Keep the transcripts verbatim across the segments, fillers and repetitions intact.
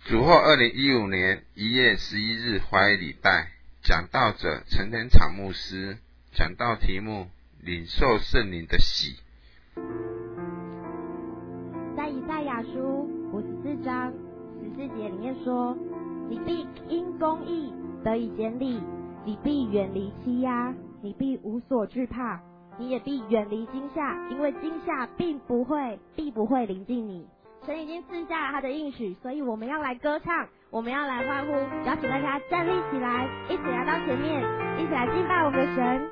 主后二零一五年一月十一日华语礼拜，讲道者陈天场牧师，讲道题目领受圣灵的喜。 在以赛亚书五十四章十四节里面说，你必因公义得以坚立，你必远离欺压，你必无所惧怕，你也必远离惊吓，因为惊吓并不会必不会临近你。神已经赐下他的应许，所以我们要来歌唱，我们要来欢呼，邀请大家站立起来，一起来到前面，一起来敬拜我们的神。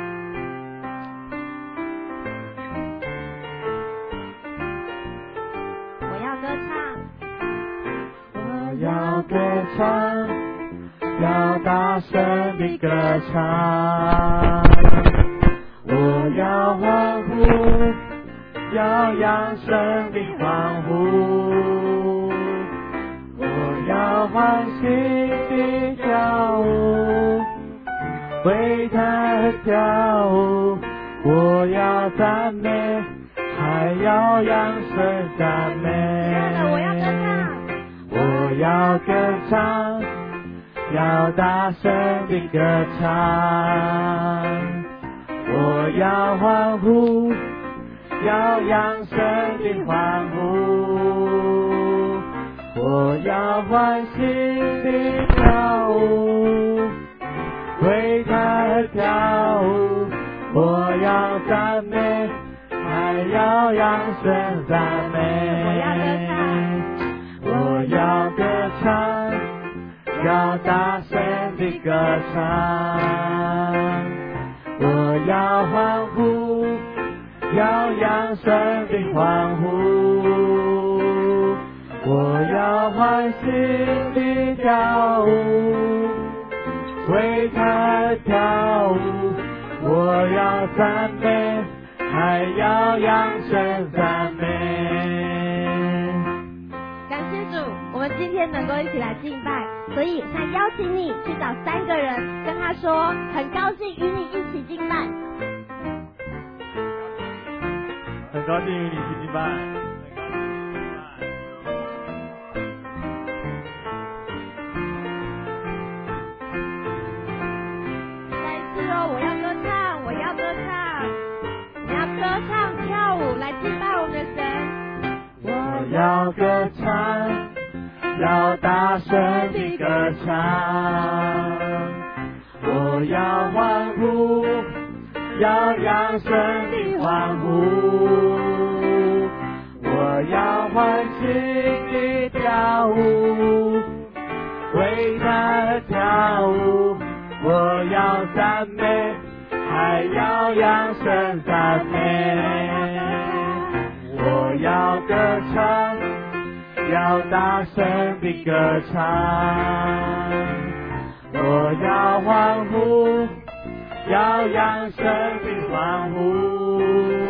我要歌唱， 我要歌唱，要大声地歌唱，我要欢呼，要扬声地欢呼，我要欢喜地跳舞，为他跳舞，我要赞美，还要扬声赞美。 我要歌唱， 我要歌唱，要大声地歌唱，我要欢呼，要扬声地欢呼，我要欢喜地跳舞，为他跳舞，我要赞美，还要扬声赞美。我要歌唱，要大声地歌唱，我要欢呼，要扬声地欢呼，我要欢喜地跳舞，为他跳舞，我要赞美，还要扬声赞美。 感谢主，我们今天能够一起来敬拜，所以想邀请你去找三个人，跟他说很高兴与你一起敬拜。 很高兴与你一起敬拜。 再一次哦，我要歌唱，我要歌唱，你要歌唱跳舞来敬拜我们的神。 我要歌唱，要大声地歌唱，我要欢呼，要扬声地欢呼，我要欢喜地跳舞，为他跳舞，我要赞美，还要扬声赞美。我要歌唱，要大声地歌唱，我要欢呼，要扬声地欢呼，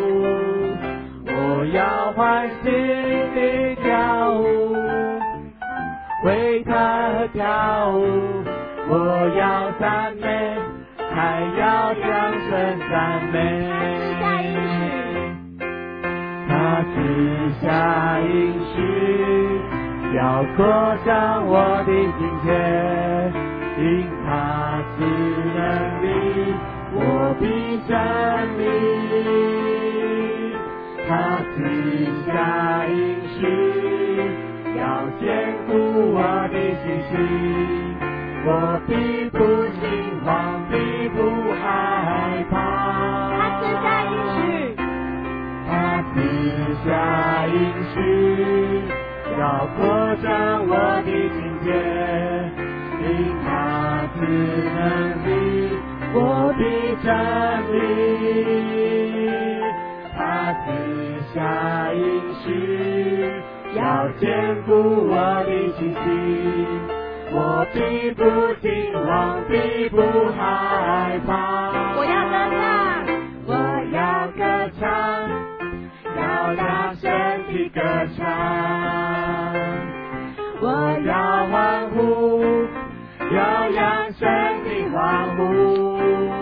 我要欢喜地跳舞，为他跳舞，我要赞美，还要扬声赞美。他赐下应许，要扩张我的境界，因他赐能力，我必站立。他赐下应许，要坚固我的信心，我必不惊慌，必不害怕。 他赐下应许， 他赐下应许，要扩张我的境界，因他赐能力，我必站立。他赐下应许，要坚固我的信心，我必不惊慌，必不害怕。 我要歌唱， 我要歌唱，要大声地歌唱，我要欢呼，要扬声地欢呼，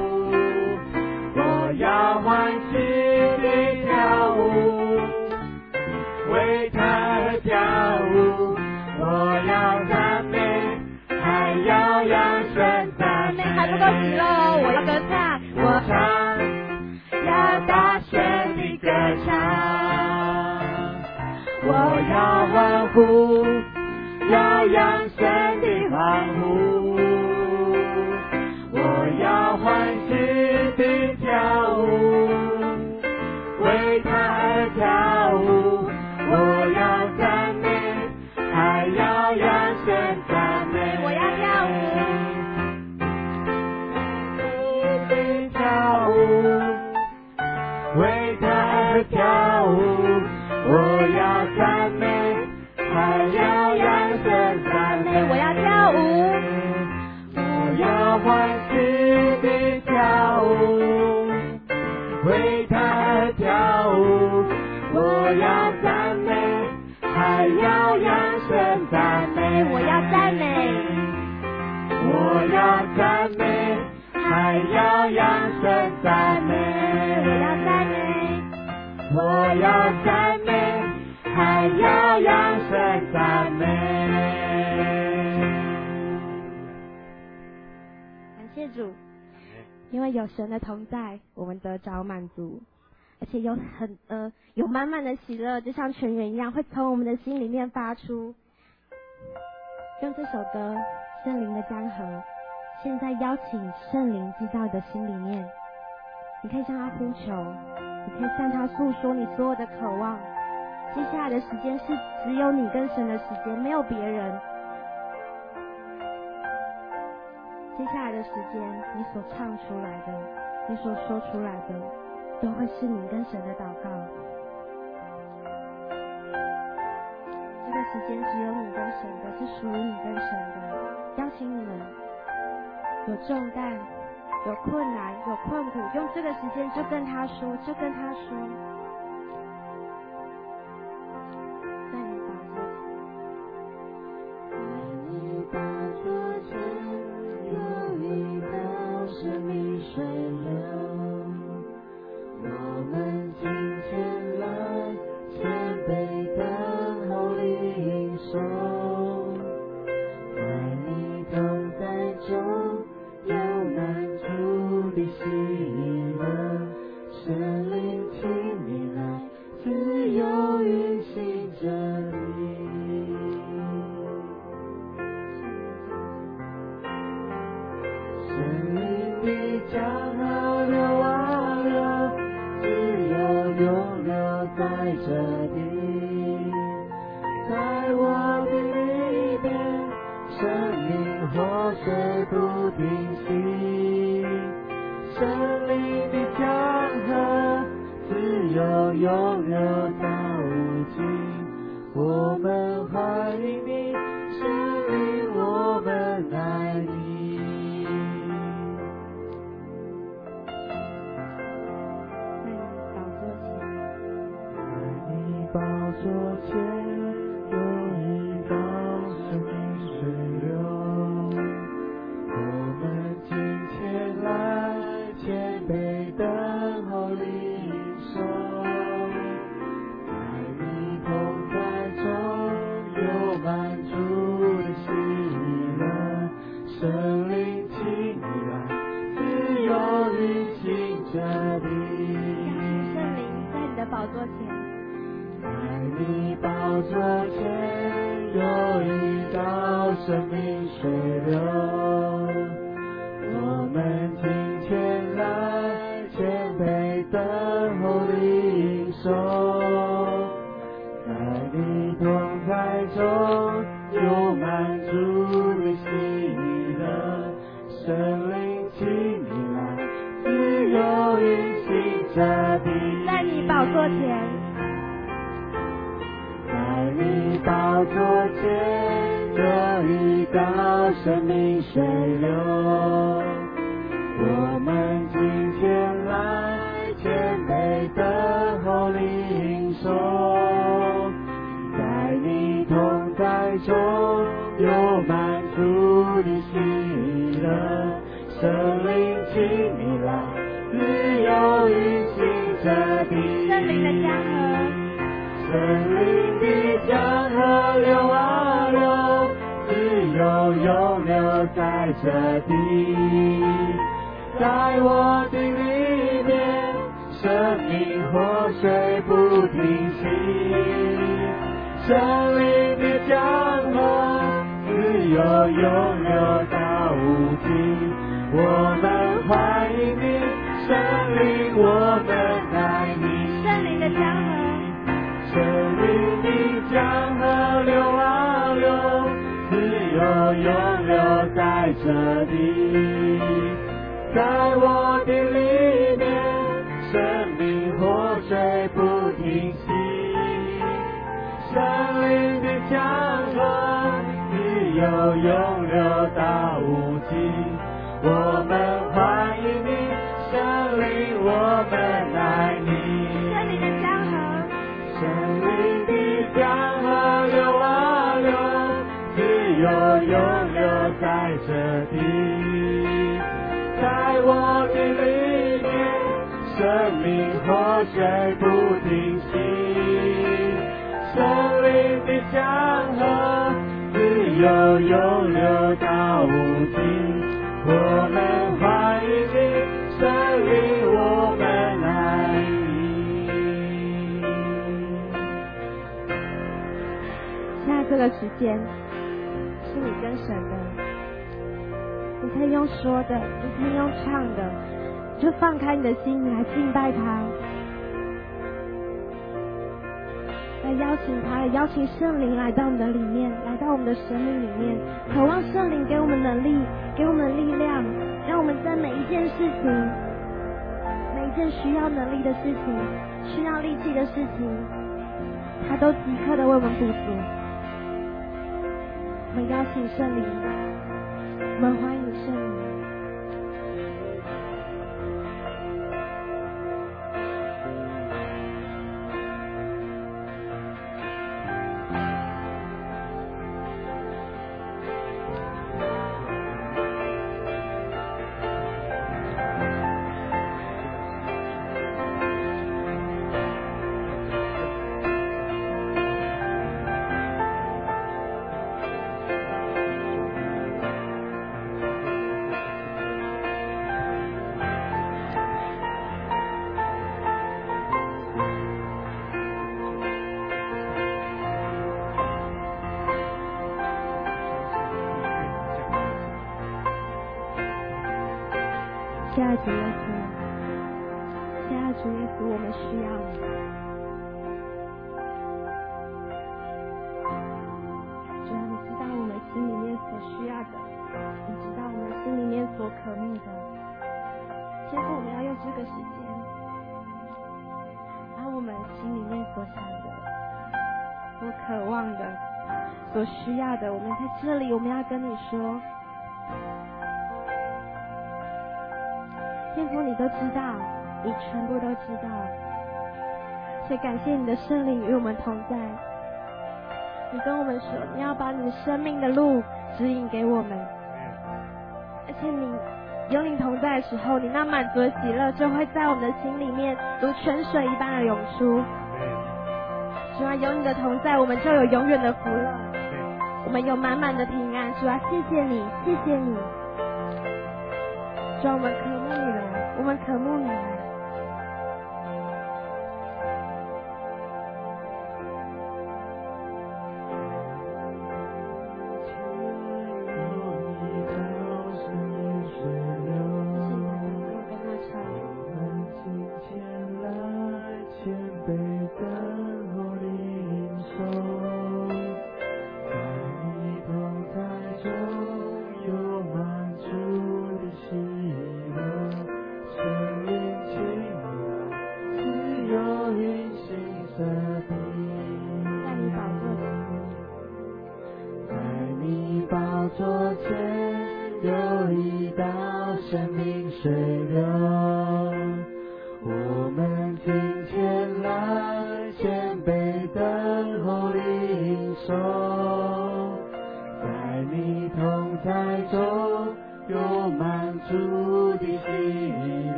我要欢喜地跳舞，为他跳舞，我要息喽，我要歌唱，我唱，要大声地歌唱， 我要欢呼，要扬声地欢呼，我要欢喜地跳舞，为他而跳舞，我要赞美，还要扬声赞美， 我要跳舞， 地跳舞，为他而跳舞，我要赞美，还要扬声赞美， 我要跳舞， 我要欢喜地跳舞，为他而跳舞，我要赞美，还要扬声赞美， 我要赞美， 我要赞美，还要扬声赞美， 我要赞美， 我要赞美，还要扬声赞美。 感谢主，因为有神的同在，我们得着满足，而且有很呃有满满的喜乐，就像泉源一样，会从我们的心里面发出。用这首歌《圣灵的江河》，现在邀请圣灵进到你的心里面，你可以向他呼求，你可以向他诉说你所有的渴望。接下来的时间是只有你跟神的时间，没有别人。接下来的时间，你所唱出来的，你所说出来的，都会是你跟神的祷告。这个时间只有你跟神的，是属于你跟神的。邀请你们有重担、有困难、有困苦，用这个时间就跟他说，就跟他说。在你宝座前， 在你宝座前有一道生命水流，我们今天来谦卑等候领受，在你同在中有满足的喜乐，神灵请你来自由运行这里。神灵的江河流啊流，自由永流在这地，在我的里边，生命活水不停息，神灵的江河自由永流到无尽，我们欢迎你，神灵我们爱你。 在你宝座前， 在你宝座前有一道生命水流，我们今天来谦卑等候领受，在你同在中有满足的喜乐，神灵请你来自由运行这里。 圣灵在你的宝座前， 在你宝座前有一道生命水流，我们今天来谦卑等候领受，在你同在中有满足的喜乐，神灵请你来自由运行这地。 在你宝座前， 在你宝座前有一道生命水流，我们今天来谦卑等候领受，在你同在中有满足的喜乐，神灵请你来自由运行这地。 圣灵的江河， 神灵的江河流啊流，自由永留在这地。在我的里面，生命活水不停息，生灵的江河自由永流到无尽。我们欢迎你，圣灵，我们爱你。 圣灵的江河， 圣灵的江河流啊流，自由永流在这里。在我的里面，生命活水不停息，生灵的江河自由永流到无尽。我们欢迎你，圣灵，我们爱你。 圣灵的江河， 生命的江河流啊流，自由永流在这地。在我的里面，生命活水不停息，生灵的江河自由永流到无尽。我们欢迎你，圣灵，我们爱你。 现在这个时间是你跟神的，你可以用说的，你可以用唱的，就放开你的心，你来敬拜他，来邀请他，来邀请圣灵来到我们的里面，来到我们的生命里面，渴望圣灵给我们能力，给我们力量，让我们在每一件事情，每一件需要能力的事情，需要力气的事情，他都即刻的为我们补足。我们邀请圣灵，我们欢迎圣灵。亲爱的主耶稣，亲爱的主耶稣，我们需要你。主啊，你知道我们心里面所需要的，你知道我们心里面所渴慕的。天父，我们要用这个时间，把我们心里面所想的、所渴望的、所需要的，我们在这里，我们要跟你说。天父，你都知道，你全部都知道，所以感谢你的圣灵与我们同在。你跟我们说，你要把你的生命的路指引给我们，而且你有你同在的时候，你那满足的喜乐就会在我们的心里面如泉水一般的涌出。主啊，有你的同在，我们就有永远的福乐，我们有满满的平安。主啊，谢谢你，谢谢你。主啊，我们渴慕你了，我们渴慕你了。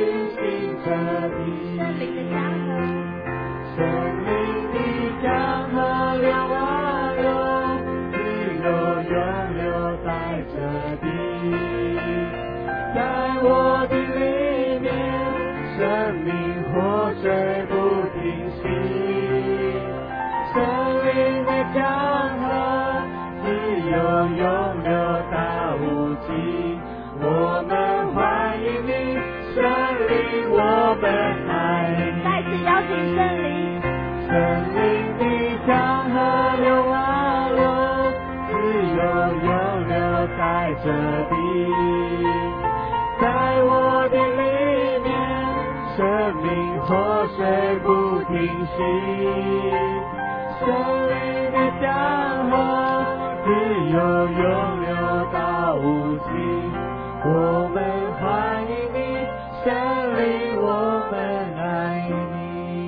生命的江河灵的江河流啊流，自由永留在这地。在我的里面，生命活水不停息，生命的江河自由永流到无尽。我们欢迎你，圣灵，我们爱你。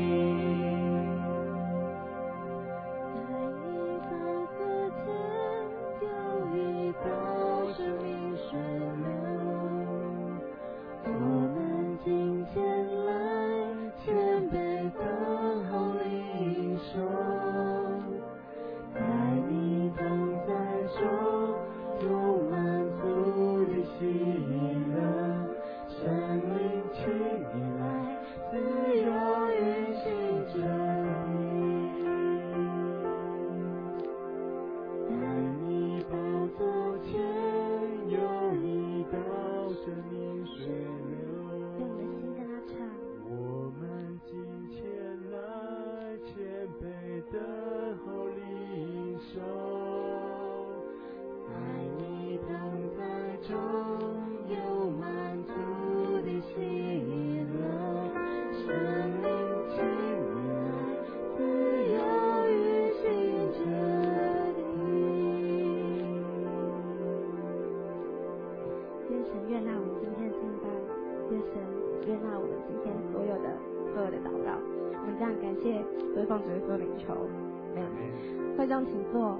会长请坐。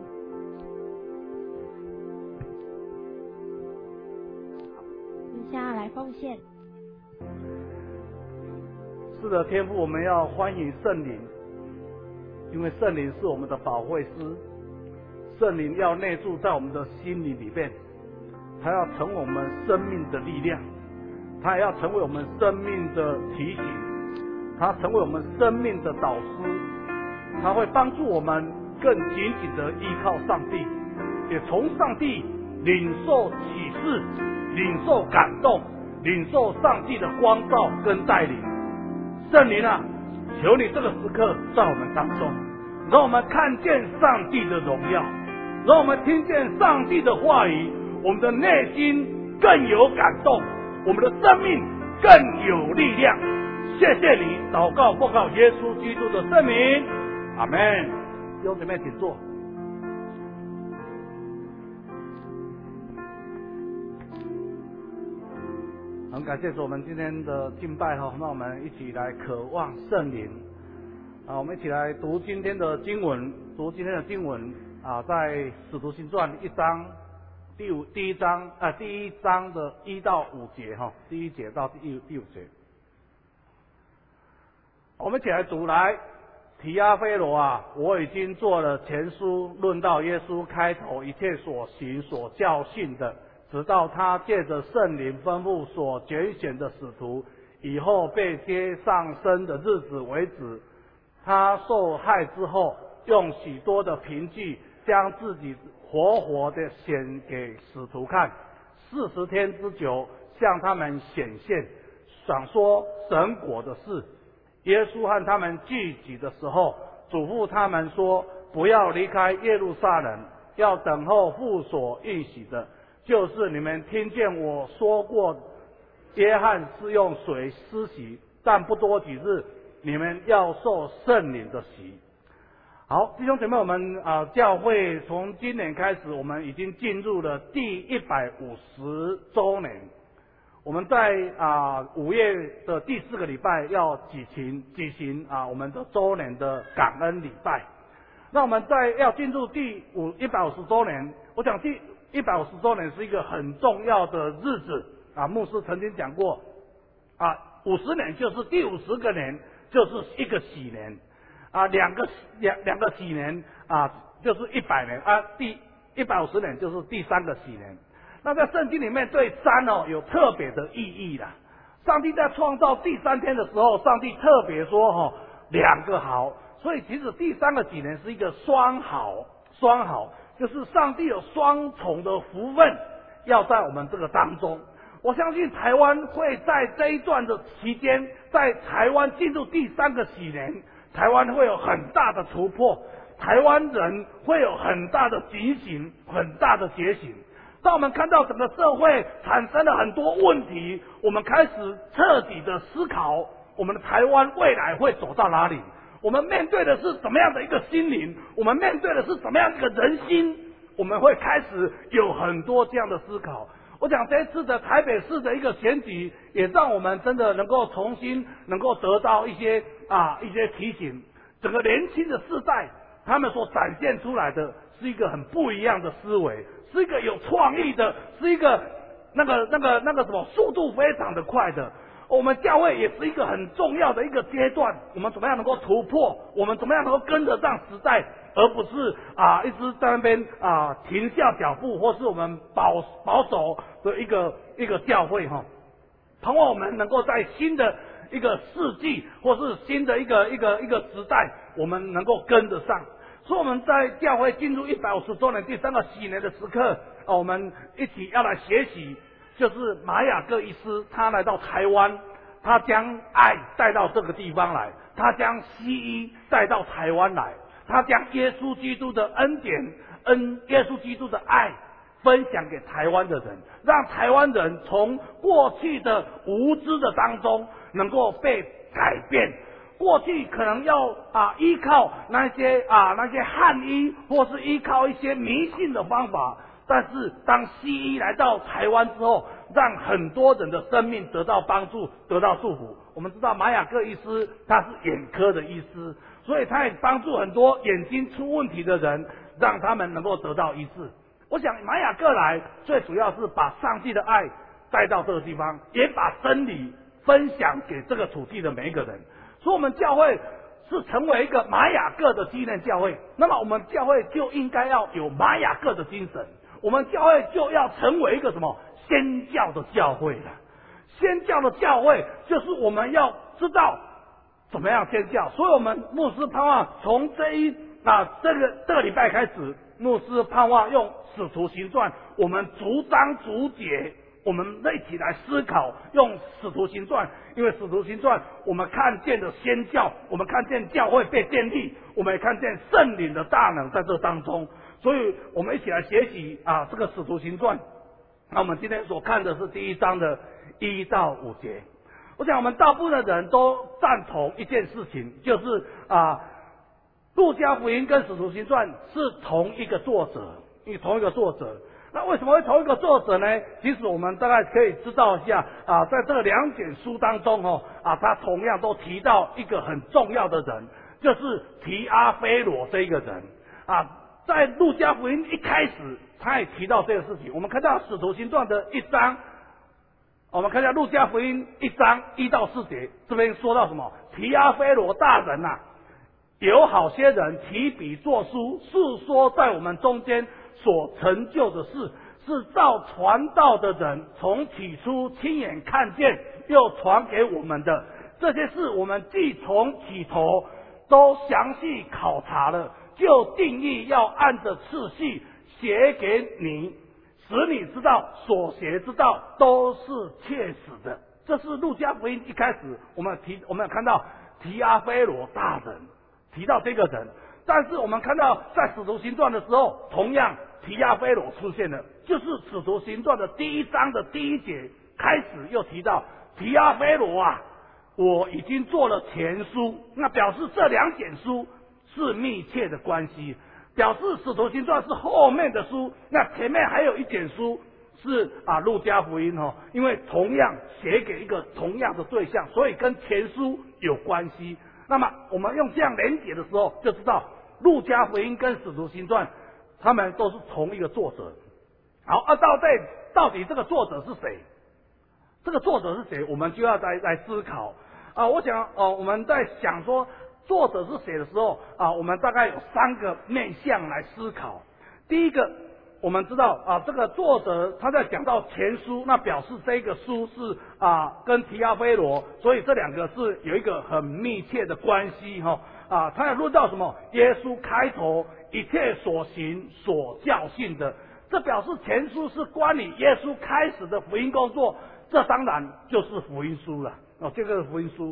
你现在来奉献。 是的，天父，我们要欢迎圣灵，因为圣灵是我们的保惠师，圣灵要内住在我们的心灵里面，他要成为我们生命的力量，他也要成为我们生命的提醒，他成为我们生命的导师，他会帮助我们更紧紧的依靠上帝，也从上帝领受启示，领受感动，领受上帝的光照跟带领。圣灵啊，求你这个时刻在我们当中，让我们看见上帝的荣耀，让我们听见上帝的话语，我们的内心更有感动，我们的生命更有力量。谢谢你，祷告奉靠耶稣基督的圣名，阿们。弟兄姊妹请坐。很感谢主，我们今天的敬拜哈，那我们一起来渴望圣灵啊，我们一起来读今天的经文，读今天的经文啊，在使徒行传一章第五第一章啊第一章的一到五节哈，第一节到第第五节，我们一起来读来。提阿非罗啊，我已经做了前书，论到耶稣开头一切所行所教训的，直到他借着圣灵吩咐所拣选的使徒，以后被接上升的日子为止。他受害之后，用许多的凭据，将自己活活的显给使徒看，四十天之久，向他们显现，想说神国的事。耶稣和他们聚集的时候，嘱咐他们说，不要离开耶路撒冷，要等候父所应许的，就是你们听见我说过，约翰是用水施洗，但不多几日，你们要受圣灵的洗。好，弟兄姐妹，我们啊、呃、教会从今年开始，我们已经进入了第一百五十周年。我们在啊五月的第四个礼拜要举行举行啊我们的周年的感恩礼拜。那我们在要进入第五一百五十周年，我讲第一百五十周年是一个很重要的日子啊。牧师曾经讲过啊，五十年就是第五十个年，就是一个喜年啊，两个两两个喜年啊，就是一百年啊，第一百五十年就是第三个喜年。那在圣经里面对三哦有特别的意义啦。上帝在创造第三天的时候，上帝特别说哦两个好，所以其实第三个几年是一个双好，双好就是上帝有双重的福分要在我们这个当中。我相信台湾会在这一段的期间，在台湾进入第三个喜年， 台湾会有很大的突破，台湾人会有很大的警醒，很大的觉醒。当我们看到整个社会产生了很多问题，我们开始彻底的思考，我们的台湾未来会走到哪里？我们面对的是怎么样的一个心灵？我们面对的是怎么样一个人心？我们会开始有很多这样的思考。我想这次的台北市的一个选举，也让我们真的能够重新能够得到一些啊一些提醒。整个年轻的世代，他们所展现出来的是一个很不一样的思维，是一个有创意的，是一个那个那个那个什么速度非常的快的。我们教会也是一个很重要的一个阶段，我们怎么样能够突破？我们怎么样能够跟得上时代，而不是啊一直在那边啊停下脚步，或是我们保保守的一个一个教会哈。盼望我们能够在新的一个世纪，或是新的一个一个一个时代，我们能够跟得上。所以我们在教会进入一百五十周年第三个喜年的时刻，啊，我们一起要来学习。就是马雅各医师，他来到台湾，他将爱带到这个地方来，他将西医带到台湾来，他将耶稣基督的恩典、恩耶稣基督的爱分享给台湾的人，让台湾人从过去的无知的当中能够被改变。过去可能要啊依靠那些啊那些汉医，或是依靠一些迷信的方法。但是当西医来到台湾之后，让很多人的生命得到帮助，得到祝福。我们知道马雅各医师他是眼科的医师，所以他也帮助很多眼睛出问题的人，让他们能够得到医治。我想马雅各来最主要是把上帝的爱带到这个地方，也把真理分享给这个土地的每一个人。所以我们教会是成为一个马雅各的纪念教会，那么我们教会就应该要有马雅各的精神，我们教会就要成为一个什么宣教的教会了。宣教的教会就是我们要知道怎么样宣教，所以我们牧师盼望从这一啊这个这个礼拜开始，牧师盼望用使徒行传，我们逐章逐节，我们一起来思考，用使徒行传，因为使徒行传我们看见的宣教，我们看见教会被建立，我们也看见圣灵的大能在这当中，所以我们一起来学习啊这个使徒行传。那我们今天所看的是第一章的一到五节。我想我们大部分的人都赞同一件事情，就是啊路加福音跟使徒行传是同一个作者，因为同一个作者。那为什么会同一个作者呢？其实我们大概可以知道一下啊，在这两卷书当中哦啊，他同样都提到一个很重要的人，就是提阿非罗这一个人啊。在路加福音一开始，他也提到这个事情。我们看到使徒行传的一章，我们看一下路加福音一章一到四节，这边说到什么？提阿非罗大人呐、啊，有好些人提笔作书，述说在我们中间所成就的事，是照传道的人从起初亲眼看见，又传给我们的。这些事我们既从起头都详细考察了，就定义要按着次序写给你，使你知道所学之道都是切实的。这是路加福音一开始我们提，我们有看到提阿非罗大人提到这个人，但是我们看到在使徒行传的时候，同样提阿非罗出现了，就是使徒行传的第一章的第一节开始又提到提阿非罗啊，我已经做了前书，那表示这两卷书是密切的关系，表示使徒行传是后面的书，那前面还有一卷书是啊路加福音哦，因为同样写给一个同样的对象，所以跟前书有关系。那么我们用这样连结的时候，就知道路加福音跟使徒行传他们都是同一个作者。好，啊到底到底这个作者是谁？这个作者是谁？我们就要来来思考啊。我想哦，我们在想说作者是谁的时候啊，我们大概有三个面向来思考。第一个，我们知道啊，这个作者他在讲到前书，那表示这个书是啊跟提阿非罗，所以这两个是有一个很密切的关系哈啊。他也论到什么？耶稣开头一切所行所教训的，这表示前书是关于耶稣开始的福音工作，这当然就是福音书了哦，这个是福音书。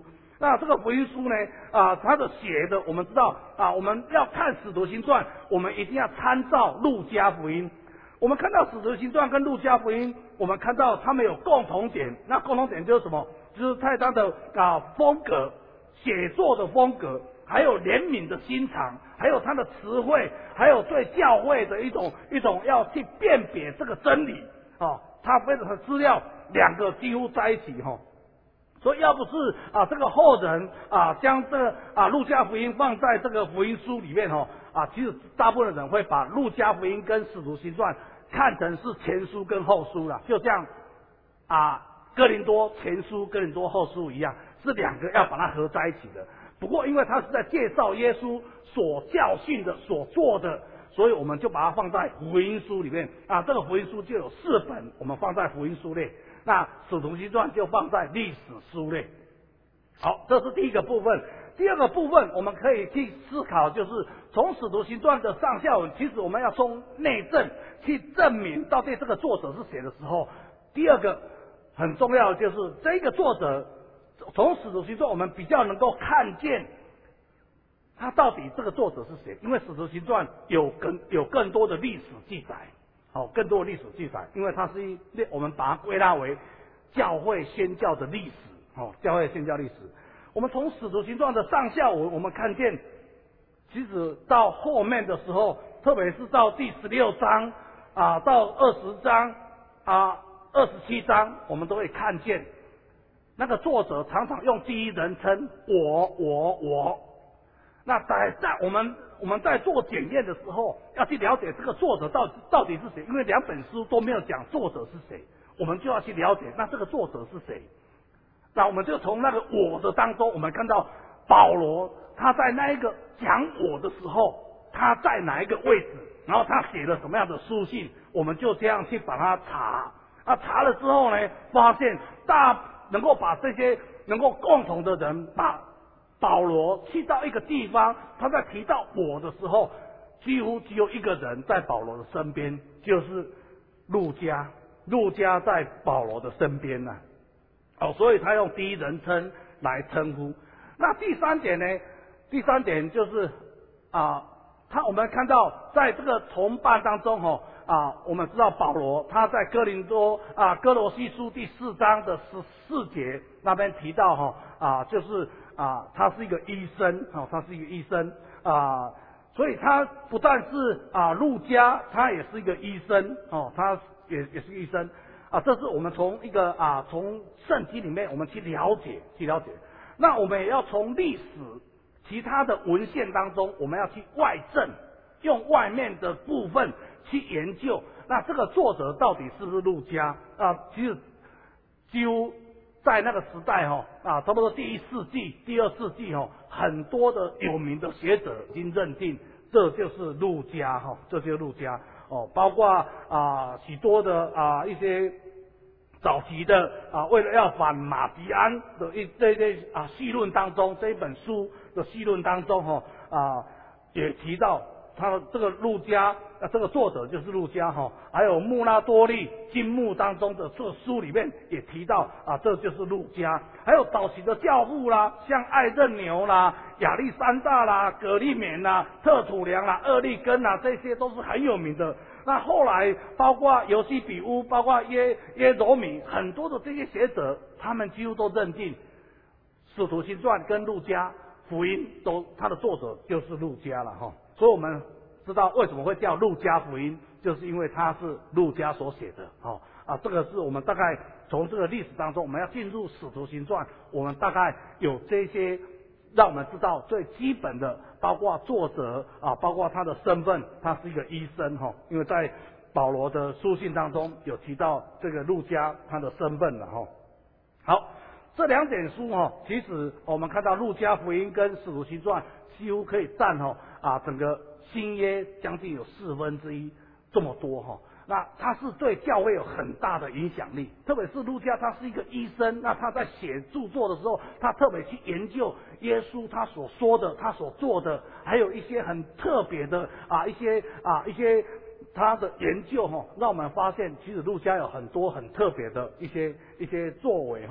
那这个福音书呢，啊，它的写的，我们知道啊，我们要看使徒行传，我们一定要参照路加福音。我们看到使徒行传跟路加福音，我们看到他们有共同点，那共同点就是什么？就是在他的啊风格、写作的风格，还有怜悯的心肠，还有他的词汇，还有对教会的一种一种要去辨别这个真理啊，他非常的资料两个几乎在一起哈。所以要不是啊这个后人啊将这个啊路加福音放在这个福音书里面哈啊，其实大部分的人会把路加福音跟使徒行传看成是前书跟后书啦，就像啊哥林多前书、哥林多后书一样，是两个要把它合在一起的。不过因为它是在介绍耶稣所教训的、所做的，所以我们就把它放在福音书里面啊。这个福音书就有四本，我们放在福音书类。那使徒行传就放在历史书类。好，这是第一个部分。第二个部分，我们可以去思考，就是从使徒行传的上下文，其实我们要从内证去证明到底这个作者是谁的时候，第二个很重要的就是这个作者从使徒行传我们比较能够看见他到底这个作者是谁，因为使徒行传有更有更多的历史记载。好，更多的历史记载，因为它是一，我们把它归纳为教会宣教的历史。好，教会宣教历史。我们从使徒行传的上下文，我们看见，其实到后面的时候，特别是到第十六章啊，到二十章啊，二十七章，我们都会看见，那个作者常常用第一人称我我我。那在在我们我们在做检验的时候，要去了解这个作者到底到底是谁，因为两本书都没有讲作者是谁，我们就要去了解那这个作者是谁。那我们就从那个我的当中，我们看到保罗他在那一个讲我的时候，他在哪一个位置，然后他写了什么样的书信，我们就这样去把它查。啊，查了之后呢，发现大能够把这些能够共同的人把。保罗去到一个地方，他在提到我的时候，几乎只有一个人在保罗的身边，就是路加。路加在保罗的身边呢、啊，哦，所以他用第一人称来称呼。那第三点呢？第三点就是啊，他我们看到在这个同伴当中哈啊，我们知道保罗他在哥林多啊哥罗西书第四章的十四节那边提到哈啊，就是。啊，他是一个医生，哦，他是一个医生啊，所以他不但是啊路加，他也是一个医生，哦，他也也是医生啊。这是我们从一个啊从圣经里面我们去了解，去了解。那我们也要从历史其他的文献当中，我们要去外证，用外面的部分去研究，那这个作者到底是不是路加啊？其实几乎。在那个时代哈啊，差不多第一世纪、第二世纪哈，很多的有名的学者已经认定这就是路加哈，这就是路加哦，包括啊许多的啊一些早期的啊，为了要反马迪安的一这些啊细论当中，这一本书的细论当中哈啊也提到。他这个路加，呃，这个作者就是路加哈，还有穆拉多利经目当中的这书里面也提到啊，这就是路加。还有早期的教父啦，像艾任牛啦、亚历山大啦、葛利勉啦、特土良啦、厄利根啦，这些都是很有名的。那后来包括尤西比乌，包括耶耶罗米，很多的这些学者，他们几乎都认定《使徒行传》跟路加福音都，他的作者就是路加了哈。所以我们知道为什么会叫路加福音，就是因为它是路加所写的。哦啊，这个是我们大概从这个历史当中，我们要进入使徒行传，我们大概有这些让我们知道最基本的，包括作者啊，包括他的身份，他是一个医生哈、哦，因为在保罗的书信当中有提到这个路加他的身份了哈、哦。好，这两点书哈、哦，其实我们看到路加福音跟使徒行传几乎可以占哈、哦。啊，整个新约将近有四分之一这么多哈，那他是对教会有很大的影响力，特别是路加，他是一个医生，那他在写著作的时候，他特别去研究耶稣他所说的、他所做的，还有一些很特别的啊一些啊一些他的研究哈，让我们发现其实路加有很多很特别的一些一些作为哈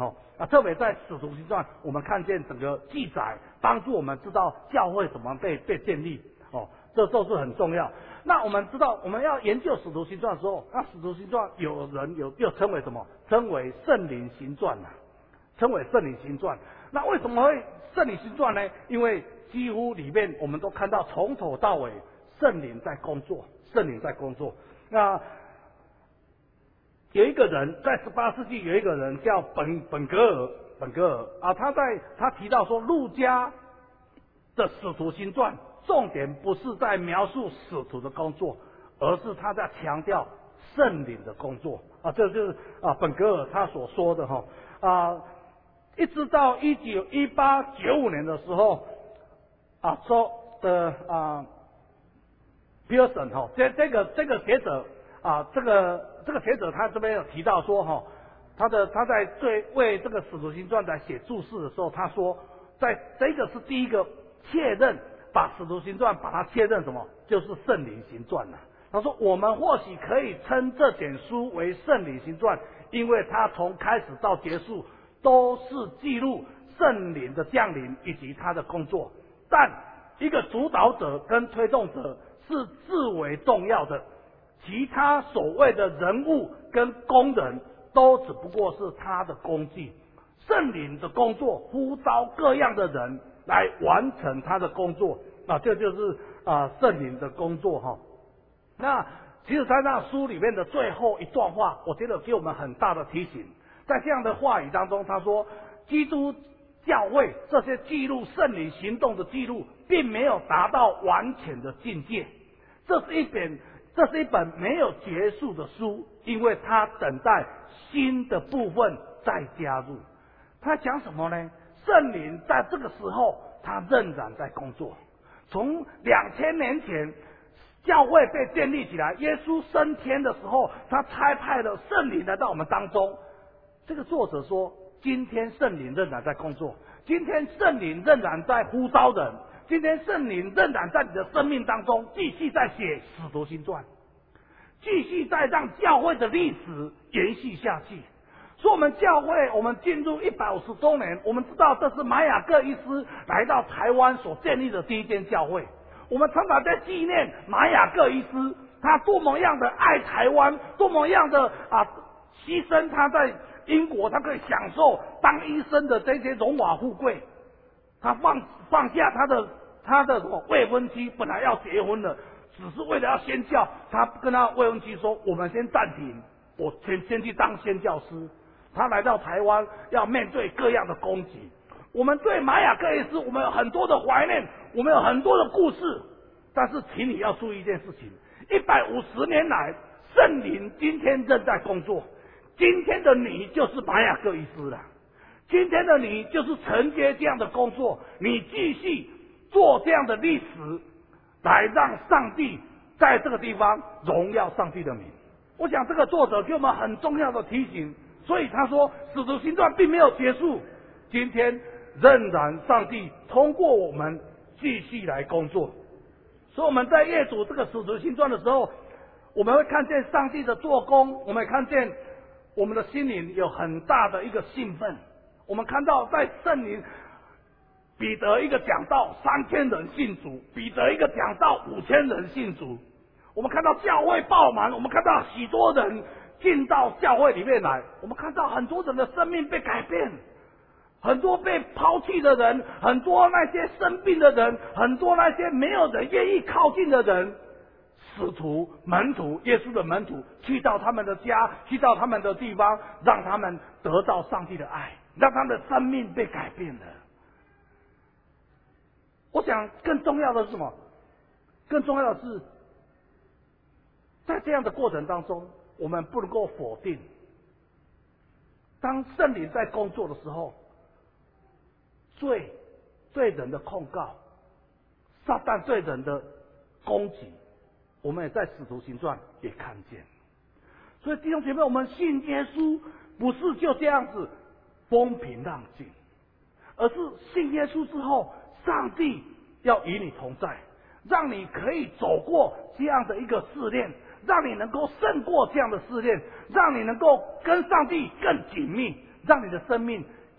啊，特别在使徒行传，我们看见整个记载，帮助我们知道教会怎么被被建立哦，这都是很重要。那我们知道，我们要研究使徒行传的时候，那使徒行传有人有又称为什么？称为圣灵行传呐、啊，称为圣灵行传。那为什么会圣灵行传呢？因为几乎里面我们都看到从头到尾圣灵在工作，圣灵在工作。那有一个人在十八世纪有一个人叫本本格尔，本格尔啊，他在他提到说，路加的使徒行传重点不是在描述使徒的工作，而是他在强调圣灵的工作啊，这就是啊本格尔他所说的哈啊，一直到一九一八九五年的时候啊说的啊 Pearson 哈，这这个这个学者啊，这个这个学者他这边有提到说哈，他的他在最为这个使徒行传在写注释的时候，他说在这个是第一个确认把使徒行传把它确认什么，就是圣灵行传了。他说我们或许可以称这卷书为圣灵行传，因为它从开始到结束都是记录圣灵的降临以及他的工作，但一个主导者跟推动者是至为重要的，其他所谓的人物跟工人都只不过是他的工具。圣灵的工作呼召各样的人来完成他的工作啊，这就是啊圣灵的工作哈。那其实在那书里面的最后一段话，我觉得给我们很大的提醒。在这样的话语当中，他说基督教会这些记录圣灵行动的记录并没有达到完全的境界，这是一本这是一本没有结束的书，因为它等待新的部分再加入。他讲什么呢？圣灵在这个时候他仍然在工作。从两千年前教会被建立起来，耶稣升天的时候，他差派了圣灵来到我们当中。这个作者说，今天圣灵仍然在工作，今天圣灵仍然在呼召人，今天圣灵仍然在你的生命当中继续在写使徒行传，继续在让教会的历史延续下去。所以我们教会我们进入一百五十周年，我们知道这是马雅各医师来到台湾所建立的第一间教会。我们常常在纪念马雅各医师，他多么样的爱台湾，多么样的啊牺牲他在英国，他可以享受当医生的这些荣华富贵。他放放下他的他的未婚妻，本来要结婚了，只是为了要宣教，他跟他未婚妻说：“我们先暂停，我先先去当宣教师。”他来到台湾，要面对各样的攻击。我们对马雅各医师，我们有很多的怀念，我们有很多的故事。但是，请你要注意一件事情：一百五十年来，圣灵今天正在工作。今天的你就是马雅各医师了，今天的你就是承接这样的工作，你继续做这样的历史，来让上帝在这个地方荣耀上帝的名。我想这个作者给我们很重要的提醒。所以他说，使徒行传并没有结束，今天仍然上帝通过我们继续来工作。所以我们在阅读这个使徒行传的时候，我们会看见上帝的做工，我们也看见我们的心灵有很大的一个兴奋。我们看到在圣灵，彼得一个讲道三千人信主，彼得一个讲道五千人信主。我们看到教会爆满，我们看到许多人进到教会里面来，我们看到很多人的生命被改变，很多被抛弃的人，很多那些生病的人，很多那些没有人愿意靠近的人，使徒门徒耶稣的门徒去到他们的家，去到他们的地方，让他们得到上帝的爱，让他们的生命被改变了。我想更重要的是什么？更重要的是在这样的过程当中，我们不能够否定，当圣灵在工作的时候，罪对人的控告，撒旦对人的攻击，我们也在使徒行传也看见。所以弟兄姐妹，我们信耶稣不是就这样子风平浪静，而是信耶稣之后，上帝要与你同在，让你可以走过这样的一个试炼，让你能够胜过这样的试炼，让你能够跟上帝更紧密，让你的生命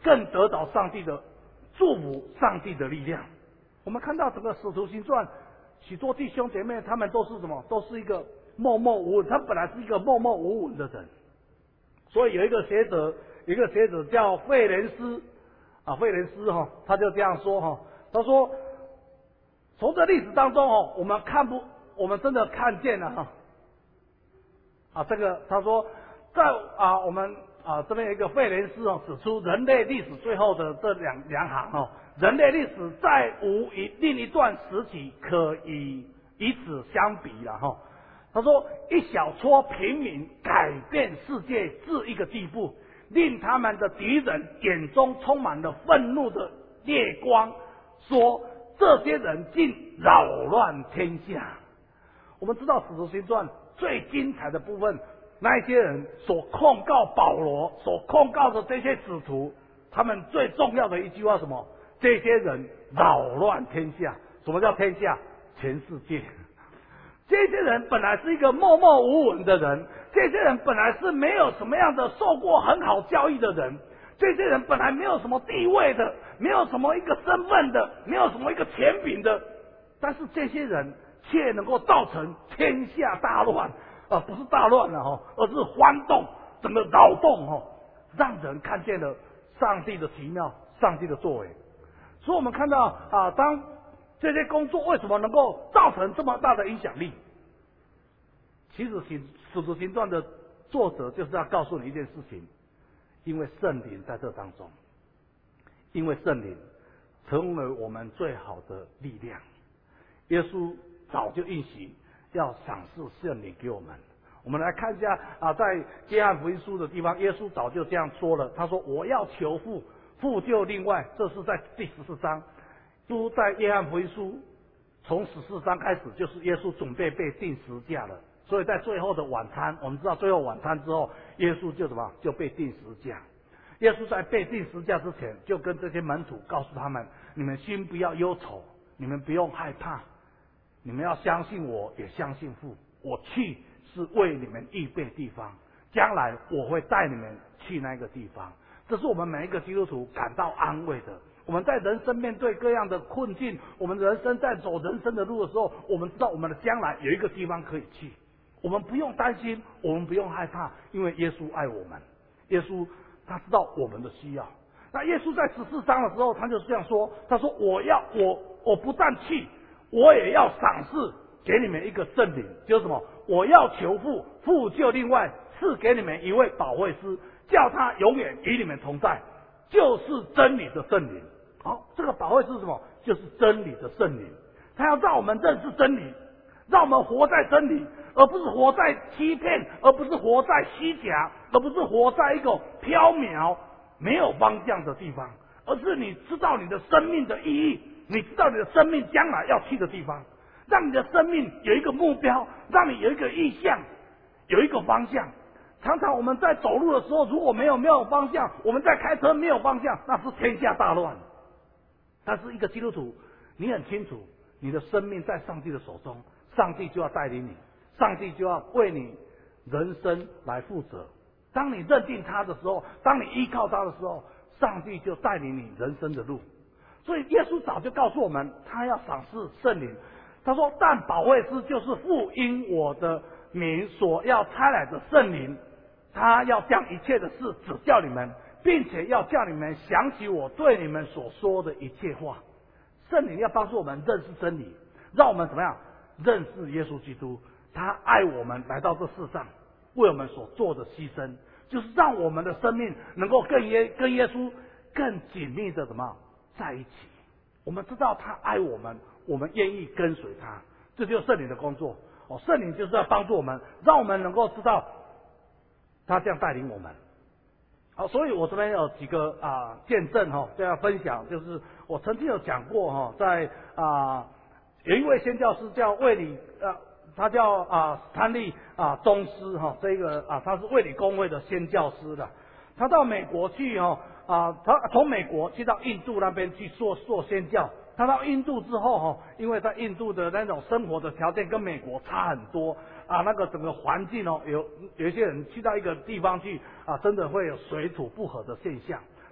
更得到上帝的祝福，上帝的力量。我们看到整个使徒行传，许多弟兄姐妹他们都是什么？都是一个默默无闻，他本来是一个默默无闻的人。所以有一个学者，一个学者叫费莲斯啊，费莲斯哈，他就这样说哈，他说从这历史当中哦，我们看不，我们真的看见了哈啊，这个他说在啊我们啊这边有一个费莲斯哦指出人类历史最后的这两两行哦，人类历史再无一另一段时期可以以此相比了哈。他说一小撮平民改变世界至一个地步，令他们的敌人眼中充满了愤怒的烈光，说这些人竟扰乱天下。我们知道使徒行传最精彩的部分，那一些人所控告保罗，所控告的这些使徒，他们最重要的一句话什么？这些人扰乱天下。什么叫天下？全世界。这些人本来是一个默默无闻的人，这些人本来是没有什么样的受过很好教育的人，这些人本来没有什么地位的，没有什么一个身份的，没有什么一个权柄的，但是这些人却能够造成天下大乱，啊，不是大乱了哈，而是欢动，整个扰动哈，让人看见了上帝的奇妙，上帝的作为。所以我们看到啊，当这些工作为什么能够造成这么大的影响力？其实《使徒行传》的作者就是要告诉你一件事情，因为圣灵在这当中，因为圣灵成为我们最好的力量。耶稣早就应许要赏赐圣灵给我们。我们来看一下啊，在约翰福音书的地方，耶稣早就这样说了，他说我要求父，父就另外，这是在第十四章。都在约翰福音书从十四章开始，就是耶稣准备被钉十字架了。所以在最后的晚餐，我们知道最后晚餐之后，耶稣就什么就被钉十字架。耶稣在被钉十字架之前，就跟这些门徒告诉他们：你们心不要忧愁，你们不用害怕，你们要相信我，也相信父。我去是为你们预备地方，将来我会带你们去那个地方。这是我们每一个基督徒感到安慰的。我们在人生面对各样的困境，我们人生在走人生的路的时候，我们知道我们的将来有一个地方可以去，我们不用担心，我们不用害怕，因为耶稣爱我们，耶稣他知道我们的需要。那耶稣在十四章的时候，他就这样说，他说我要我我不但去，我也要赏赐给你们一个圣灵，就是什么？我要求父，父就另外赐给你们一位保惠师，叫他永远与你们同在，就是真理的圣灵。好，这个保惠是什么？就是真理的圣灵。他要让我们认识真理，让我们活在真理，而不是活在欺骗，而不是活在虚假，而不是活在一个缥缈没有方向的地方，而是你知道你的生命的意义，你知道你的生命将来要去的地方，让你的生命有一个目标，让你有一个意向，有一个方向。常常我们在走路的时候，如果没有没有方向，我们在开车没有方向，那是天下大乱。但是一个基督徒，你很清楚，你的生命在上帝的手中，上帝就要带领你，上帝就要为你人生来负责。当你认定他的时候，当你依靠他的时候，上帝就带领你人生的路。所以耶稣早就告诉我们，他要赏赐圣灵。他说：“但保惠师就是父因我的名所要差来的圣灵，他要将一切的事指教你们。”并且要叫你们想起我对你们所说的一切话。圣灵要帮助我们认识真理，让我们怎么样认识耶稣基督？他爱我们来到这世上，为我们所做的牺牲，就是让我们的生命能够跟耶跟耶稣更紧密的怎么在一起。我们知道他爱我们，我们愿意跟随他，这就是圣灵的工作。哦，圣灵就是要帮助我们，让我们能够知道他这样带领我们。好，所以我这边有几个啊见证哈，这样分享，就是我曾经有讲过哈，在啊有一位宣教师叫卫理啊，他叫啊斯坦利啊宗师哈，这个啊他是卫理公会的宣教师的，他到美国去哈啊，他从美国去到印度那边去做做宣教。他到印度之后哈，因为在印度的那种生活的条件跟美国差很多啊，那个整个环境哦，有有一些人去到一个地方去啊，真的会有水土不合的现象。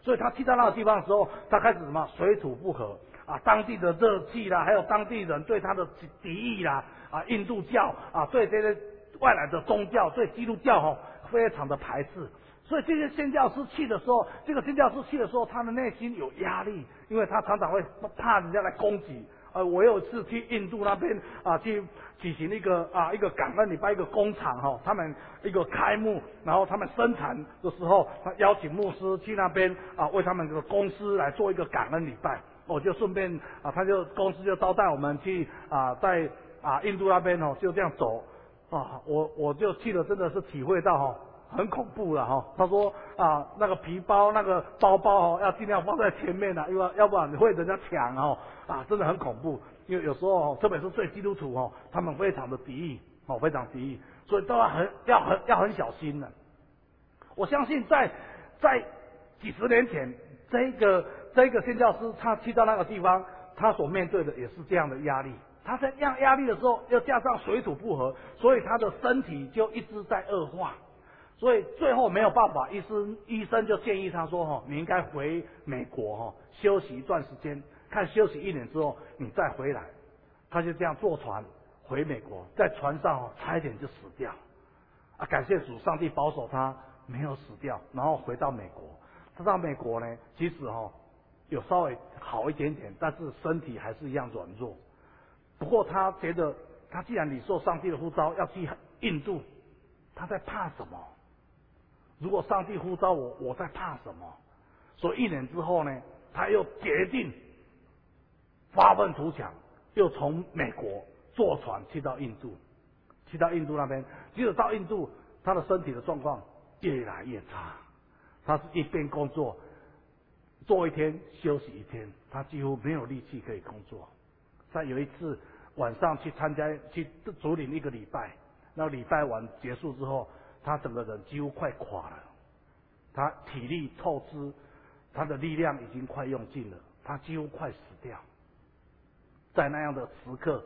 所以他去到那个地方的时候，他开始什么水土不合啊，当地的热气啦，还有当地人对他的敌意啦，啊，印度教啊，对这些外来的宗教，对基督教哈，非常的排斥。所以这些宣教师去的时候，这个宣教师去的时候，他的内心有压力，因为他常常会怕人家来攻击。呃，我有一次去印度那边啊，去举行一个啊一个感恩礼拜，一个工厂哈、哦，他们一个开幕，然后他们生产的时候，他邀请牧师去那边啊，为他们的公司来做一个感恩礼拜。我就顺便啊，他就公司就招待我们去啊，在啊印度那边哦，就这样走啊，我我就去了，真的是体会到哈、哦。很恐怖了哈！他说啊，那个皮包、那个包包哦，要尽量放在前面的，因为要不然你会人家抢哦啊，真的很恐怖。因为有时候，特别是对基督徒哦，他们非常的敌意哦，非常敌意，所以都要很要很要很小心的。我相信在在几十年前，这个这个宣教师他去到那个地方，他所面对的也是这样的压力。他在这样压力的时候，又加上水土不合，所以他的身体就一直在恶化。所以最后没有办法，医生医生就建议他说：“哈，你应该回美国哈，休息一段时间，看休息一年之后你再回来。”他就这样坐船回美国，在船上哦，差一点就死掉。啊，感谢主，上帝保守他没有死掉，然后回到美国。他到美国呢，其实哈有稍微好一点点，但是身体还是一样软弱。不过他觉得，他既然领受上帝的呼召要去印度，他在怕什么？如果上帝呼召我，我在怕什么？所以一年之后呢，他又决定发愤图强，又从美国坐船去到印度，去到印度那边。结果到印度，他的身体的状况越来越差。他是一边工作，做一天休息一天，他几乎没有力气可以工作。在有一次晚上去参加去主领一个礼拜，那礼拜完结束之后，他整个人几乎快垮了，他体力透支，他的力量已经快用尽了，他几乎快死掉。在那样的时刻，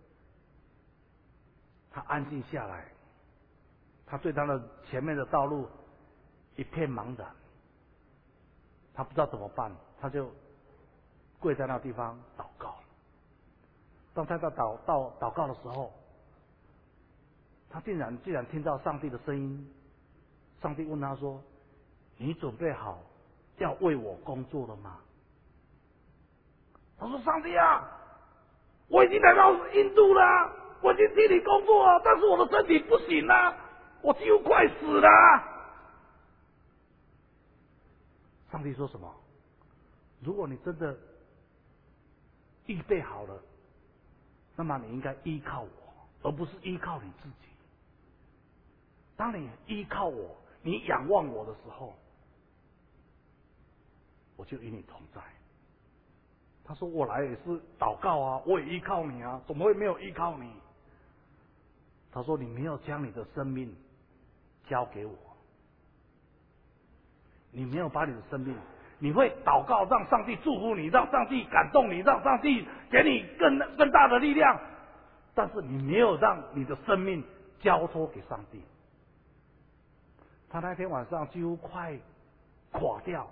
他安静下来，他对他的前面的道路一片茫然，他不知道怎么办，他就跪在那地方祷告。当他在祷到祷告的时候，他竟然竟然听到上帝的声音，上帝问他说：“你准备好要为我工作了吗？”他说：“上帝啊，我已经来到印度了，我已经替你工作了，但是我的身体不行了，我几乎快死了。”上帝说什么？如果你真的预备好了，那么你应该依靠我，而不是依靠你自己。当你依靠我，你仰望我的时候，我就与你同在。他说：“我来也是祷告啊，我也依靠你啊，怎么会没有依靠你？”他说：“你没有将你的生命交给我，你没有把你的生命，你会祷告让上帝祝福你，让上帝感动你，让上帝给你更更大的力量，但是你没有让你的生命交托给上帝。”他那天晚上几乎快垮掉。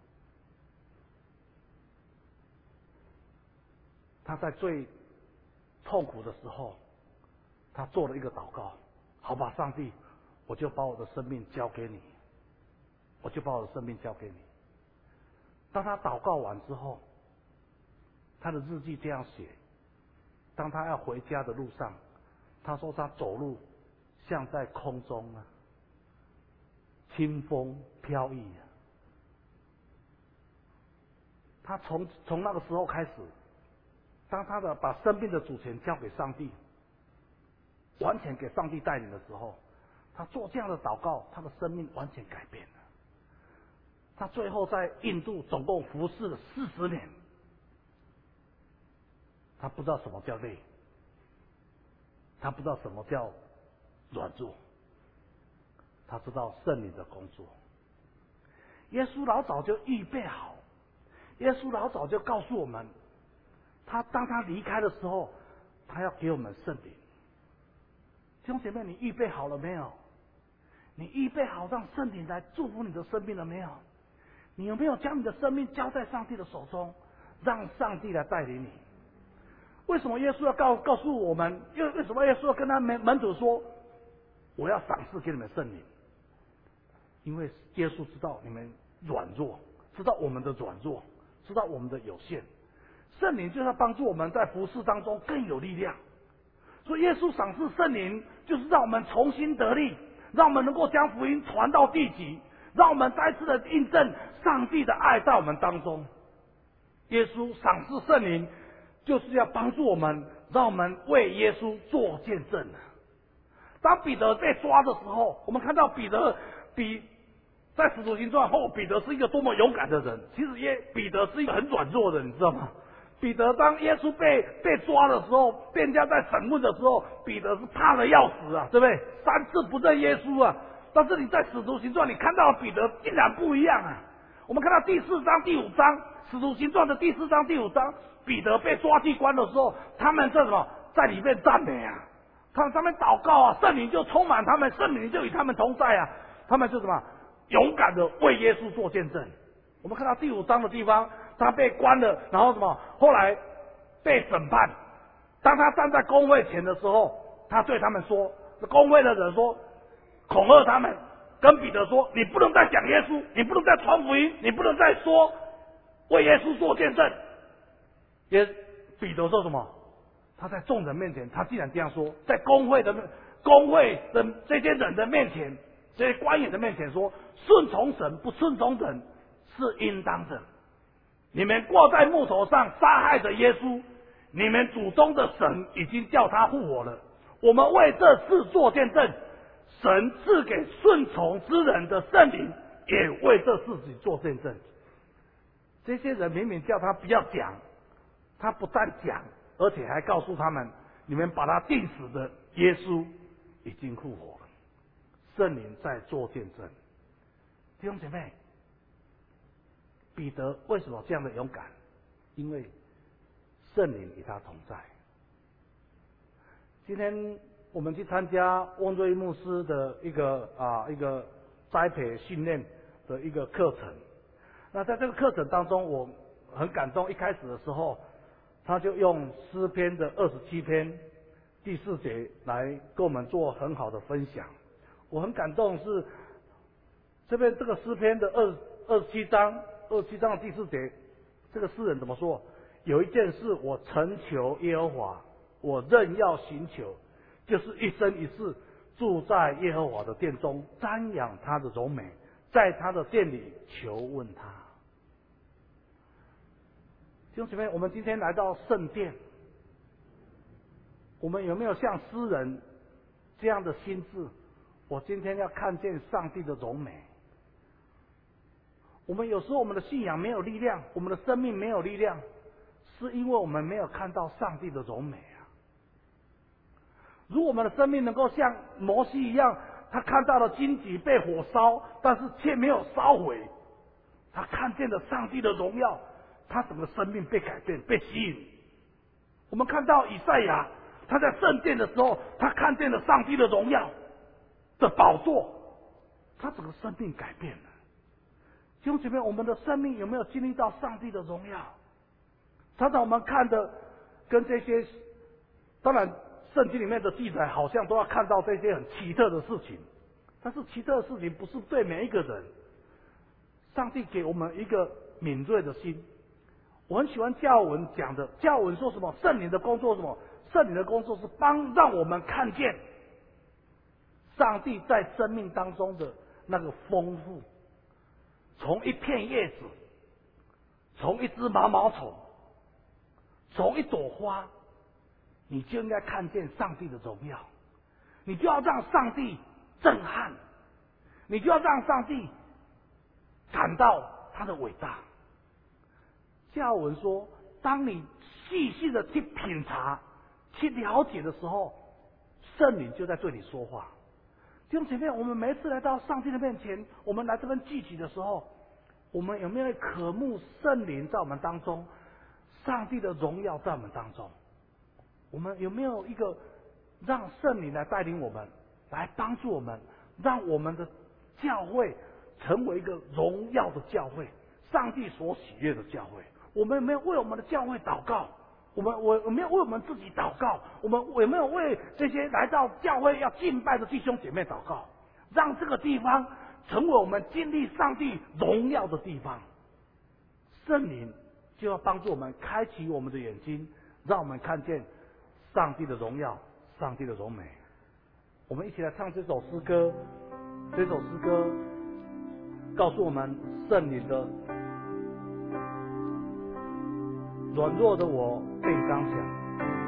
他在最痛苦的时候，他做了一个祷告：“好吧，上帝，我就把我的生命交给你，我就把我的生命交给你。”当他祷告完之后，他的日记这样写：当他要回家的路上，他说他走路像在空中啊，清风飘逸啊。他从从那个时候开始，当他的把生命的主权交给上帝，完全给上帝带领的时候，他做这样的祷告，他的生命完全改变了。他最后在印度总共服侍了四十年，他不知道什么叫累，他不知道什么叫软弱，他知道圣灵的工作。耶稣老早就预备好，耶稣老早就告诉我们，他当他离开的时候，他要给我们圣灵。弟兄姐妹，你预备好了没有？你预备好让圣灵来祝福你的生命了没有？ 你有没有将你的生命交在上帝的手中，让上帝来带领你？为什么耶稣要告告诉我们？因为为什么耶稣要跟他门门徒说，我要赏赐给你们圣灵？因为耶稣知道你们软弱，知道我们的软弱，知道我们的有限。圣灵就是要帮助我们在服事当中更有力量。所以耶稣赏赐圣灵，就是让我们重新得力，让我们能够将福音传到地极，让我们再次的印证上帝的爱在我们当中。耶稣赏赐圣灵，就是要帮助我们，让我们为耶稣做见证。当彼得被抓的时候，我们看到彼得比在使徒行传后，彼得是一个多么勇敢的人。其实耶彼得是一个很软弱的，你知道吗？彼得当耶稣被被抓的时候，被人家在审问的时候，彼得是怕得要死啊，对不对？三次不认耶稣啊。但是你在使徒行传你看到彼得竟然不一样啊。我们看到第四章第五章，使徒行传的第四章第五章，彼得被抓去关的时候，他们在什么？在里面赞美啊，他们上面祷告啊，圣灵就充满他们，圣灵就与他们同在啊，他们就什么？勇敢的为耶稣做见证。我们看到第五章的地方，他被关了，然后什么？后来被审判。当他站在公会前的时候，他对他们说，公会的人说，恐吓他们，跟彼得说，你不能再讲耶稣，你不能再传福音，你不能再说为耶稣做见证。也彼得说什么？他在众人面前，他竟然这样说，在公会的公会的这些人的面前，这些官员的面前说，顺从神不顺从人是应当的。你们挂在木头上杀害着耶稣，你们祖宗的神已经叫他复活了。我们为这事做见证，神赐给顺从之人的圣灵也为这事情做见证。这些人明明叫他不要讲，他不但讲，而且还告诉他们，你们把他钉死的耶稣已经复活了。圣灵在做见证。弟兄姐妹，彼得为什么这样的勇敢？因为圣灵与他同在。今天我们去参加翁瑞牧师的一个啊一个栽培训练的一个课程。那在这个课程当中，我很感动。一开始的时候，他就用诗篇的二十七篇第四节来跟我们做很好的分享。我很感动是这边这个诗篇的二二十七章二十七章的第四节，这个诗人怎么说？有一件事我诚求耶和华，我任要寻求，就是一生一世住在耶和华的殿中，瞻仰他的荣美，在他的殿里求问他。弟兄姐妹，我们今天来到圣殿，我们有没有像诗人这样的心志？我今天要看见上帝的荣美。我们有时候我们的信仰没有力量，我们的生命没有力量，是因为我们没有看到上帝的荣美啊。如果我们的生命能够像摩西一样，他看到了荆棘被火烧，但是却没有烧毁，他看见了上帝的荣耀，他整个生命被改变，被吸引。我们看到以赛亚，他在圣殿的时候，他看见了上帝的荣耀的宝座，他整个生命改变了。弟兄姐妹，我们的生命有没有经历到上帝的荣耀？常常我们看的跟这些，当然圣经里面的记载好像都要看到这些很奇特的事情，但是奇特的事情不是对每一个人。上帝给我们一个敏锐的心。我很喜欢教文讲的，教文说什么？圣灵的工作是什么？圣灵的工作是帮让我们看见上帝在生命当中的那个丰富。从一片叶子，从一只毛毛虫，从一朵花，你就应该看见上帝的荣耀，你就要让上帝震撼，你就要让上帝感到他的伟大。教文说，当你细细的去品察、去了解的时候，圣灵就在对你说话。弟兄姐妹，我们每一次来到上帝的面前，我们来这边聚集的时候，我们有没有渴慕圣灵在我们当中，上帝的荣耀在我们当中？我们有没有一个让圣灵来带领我们，来帮助我们，让我们的教会成为一个荣耀的教会， 上帝所喜悦的教会。我们有没有为我们的教会祷告？我们我有没有为我们自己祷告？我们有没有为这些来到教会要敬拜的弟兄姐妹祷告？让这个地方成为我们经历上帝荣耀的地方。圣灵就要帮助我们开启我们的眼睛，让我们看见上帝的荣耀，上帝的荣美。我们一起来唱这首诗歌，这首诗歌告诉我们圣灵的软弱的我变刚强。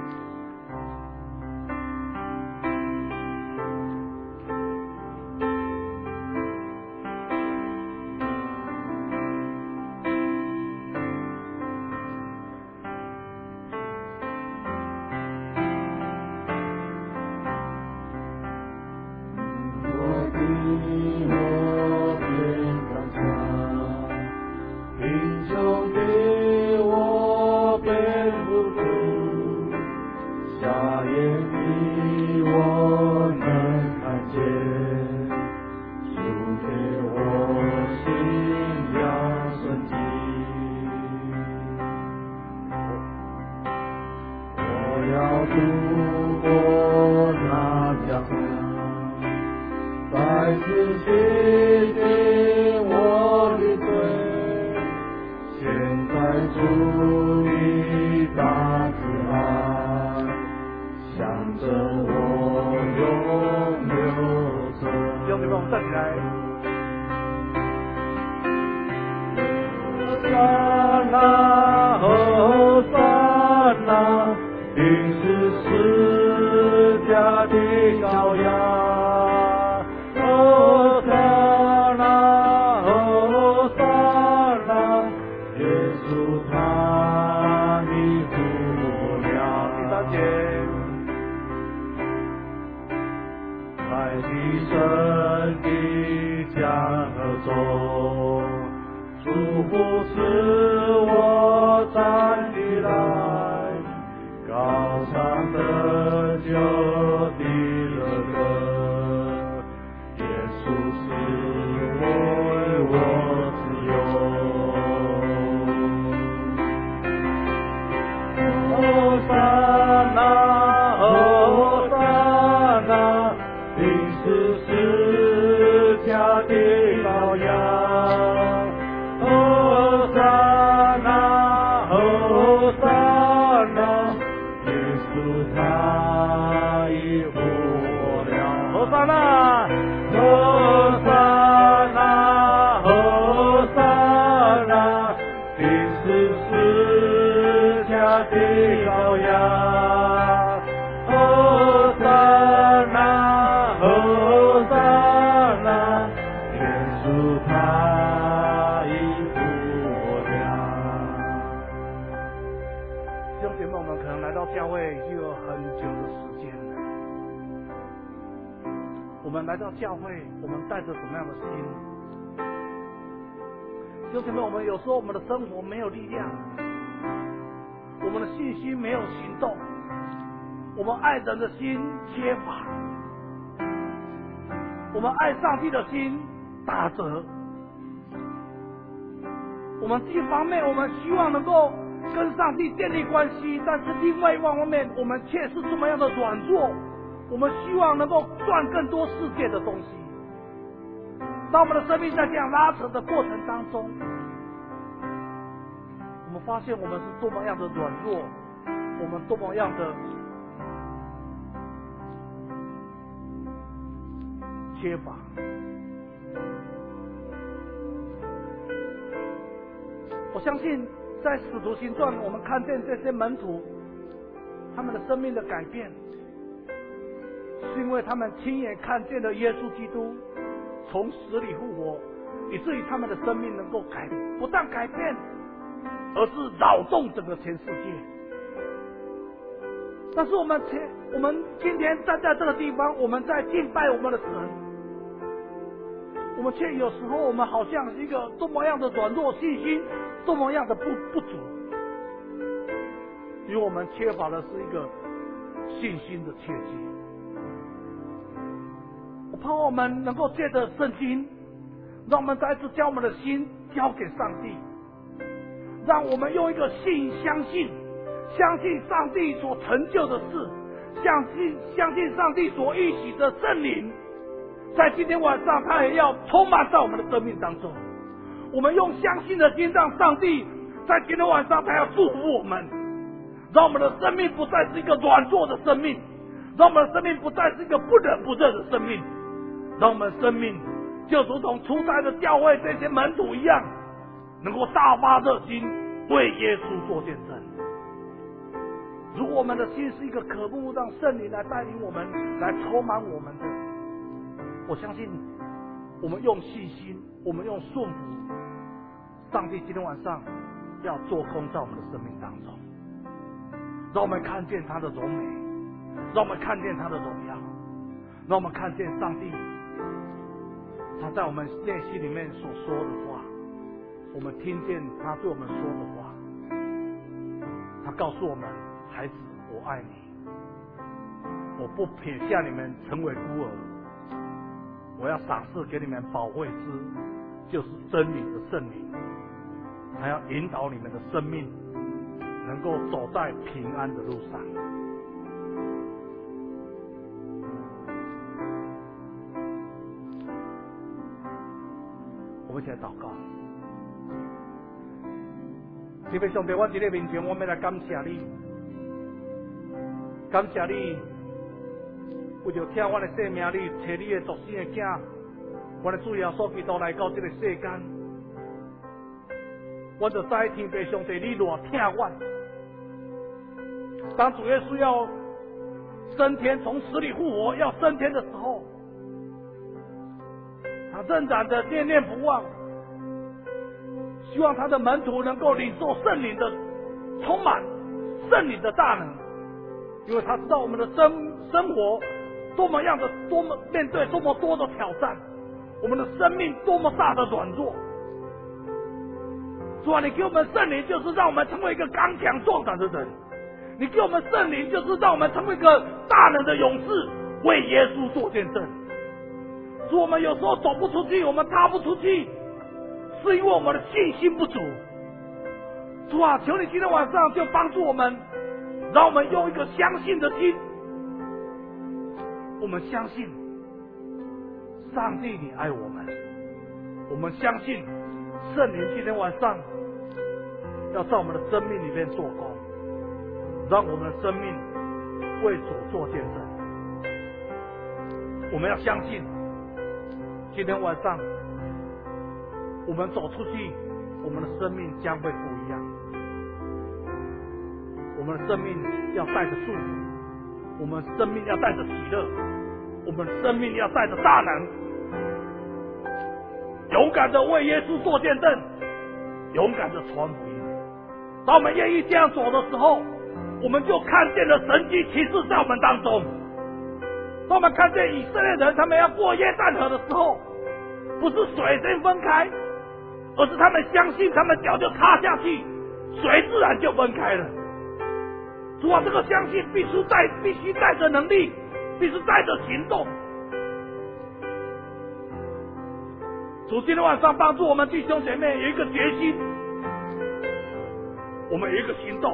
来到教会，我们带着什么样的心？弟兄姐妹，我们有时候我们的生活没有力量，我们的信心没有行动，我们爱人的心缺乏，我们爱上帝的心打折。我们一方面我们希望能够跟上帝建立关系，但是另外一方面我们却是这么样的软弱。我们希望能够赚更多世界的东西。当我们的生命在这样拉扯的过程当中，我们发现我们是多么样的软弱，我们多么样的缺乏。我相信在使徒行传，我们看见这些门徒他们的生命的改变，是因为他们亲眼看见了耶稣基督从死里复活，以至于他们的生命能够改变，不但改变，而是扰动整个全世界。但是我们前我们今天站在这个地方，我们在敬拜我们的神，我们却有时候我们好像是一个多么样的软弱，信心多么样的不不足，因为我们缺乏的是一个信心的切记。我盼望我们能够借着圣经，让我们再次将我们的心交给上帝， 让我们用一个信相信，相信上帝所成就的事，相信相信上帝所预许的圣灵，在今天晚上他也要充满在我们的生命当中。我们用相信的心，让上帝在今天晚上他要祝福我们，让我们的生命不再是一个软弱的生命，让我们的生命不再是一个不冷不热的生命，让我们的生命就如同初代的教会这些门徒一样，能够大发热心为耶稣做见证。如果我们的心是一个渴慕让圣灵来带领我们，来充满我们的，我相信我们用信心，我们用顺服，上帝今天晚上要做工在我们的生命当中，让我们看见他的荣美，让我们看见他的荣耀，让我们看见上帝他在我们内心里面所说的话，我们听见他对我们说的话。他告诉我们，孩子，我爱你，我不撇下你们成为孤儿，我要赏赐给你们保惠师，就是真理的圣灵，他要引导你们的生命能够走在平安的路上。我们一起来祷告。这位上帝，我在你面前，我们来感谢你，感谢你，为着听我的生命，你找你的独生的囝，我的主耶稣基督来到这个世间，我就知天父上帝你偌疼我。当主耶稣要升天，从死里复活，要升天的时候，他仍然的念念不忘，希望他的门徒能够领受圣灵的充满，圣灵的大能，因为他知道我们的生生活多么样的多么面对多么多的挑战，我们的生命多么大的软弱。主啊，你给我们圣灵，就是让我们成为一个刚强壮胆的人；你给我们圣灵，就是让我们成为一个大能的勇士，为耶稣做见证。主，我们有时候走不出去，我们踏不出去，是因为我们的信心不足。主啊，求你今天晚上就帮助我们，让我们用一个相信的心，我们相信上帝你爱我们，我们相信圣灵今天晚上要在我们的生命里面做工，让我们的生命为主做见证。我们要相信今天晚上我们走出去，我们的生命将会不一样。我们的生命要带着祝福，我们的生命要带着喜乐，我们的生命要带着大能，勇敢的为耶稣做见证，勇敢的传福音。当我们愿意这样走的时候，我们就看见了神迹奇事在我们当中。当我们看见以色列人他们要过约旦河的时候，不是水先分开，而是他们相信他们脚就插下去，水自然就分开了。主啊，这个相信必须带必须带着能力，必须带着行动。主，今天晚上帮助我们弟兄姐妹有一个决心，我们有一个行动，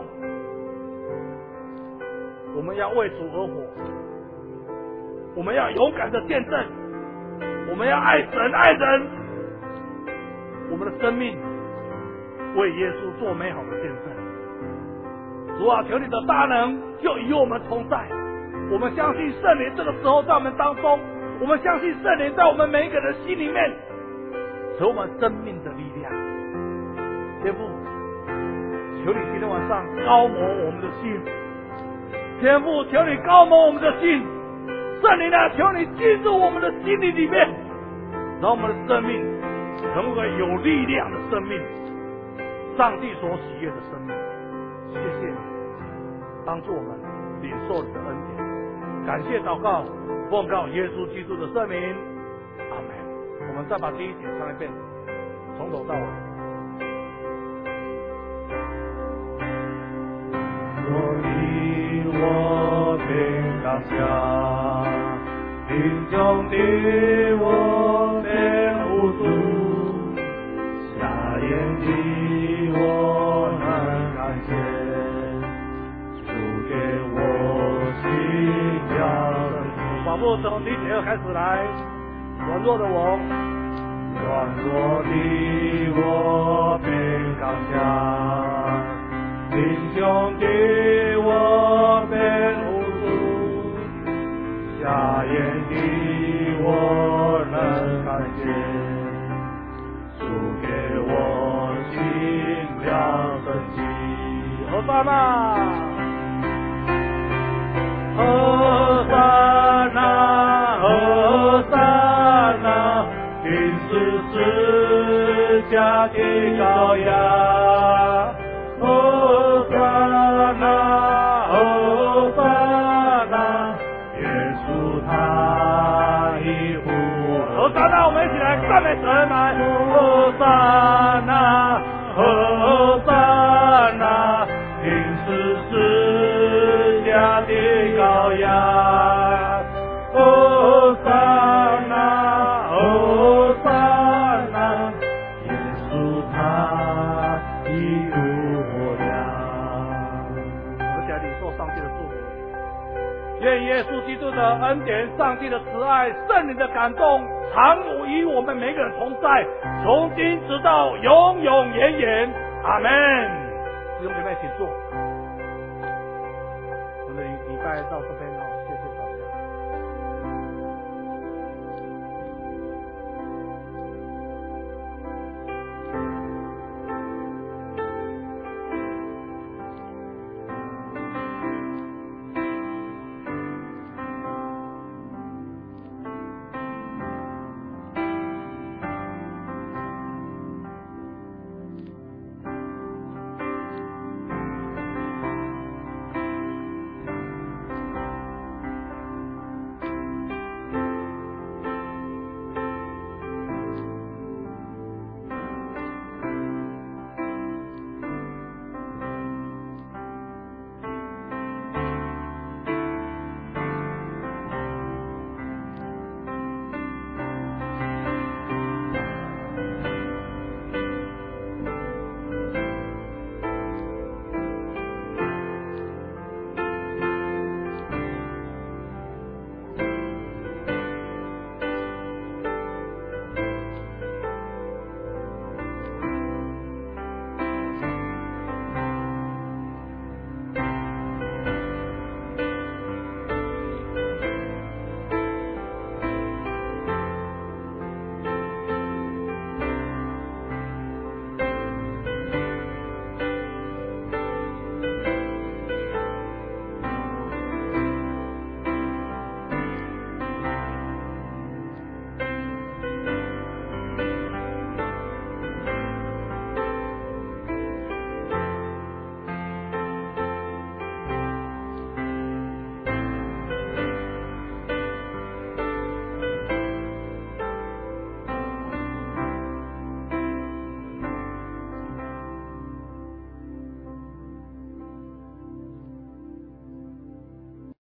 我们要为主而活，我们要勇敢的见证，我们要爱神爱人，我们的生命为耶稣做美好的见证。主啊，求你的大能就与我们同在。我们相信圣灵这个时候在我们当中，我们相信圣灵在我们每一个人心里面使我们生命的力量。天父，求你今天晚上高摩我们的心，天父，求你高摩我们的心，圣灵啊，求你进入我们的心里里面，让我们的生命成为有力量的生命，上帝所喜悦的生命。谢谢你帮助我们领受你的恩典，感谢祷告，奉告耶稣基督的圣名，阿门。我们再把第一节唱一遍，从头到尾。 所以我便当下，贫穷的我便无助，瞎眼的我脚步，从第一节二开始来。软弱的我， 软弱的我被刚强，贫穷的我被无助，瞎眼的我能看见，主给我新亮生机。 何沙那， 何沙那，何沙那，定是释迦的羔羊。何沙那，何沙那，耶稣他已复活。 何沙那，我们一起来赞美神来。 何沙那，何沙那，定是释迦的羔羊。何沙那，何沙那，耶稣他已复活了。 我们起来领受上帝的祝福。愿耶稣基督的恩典、上帝的慈爱、圣灵的感动，常与我们每个人同在，从今直到永永远远。阿门。弟兄姐妹，请坐。我们的礼拜到这边。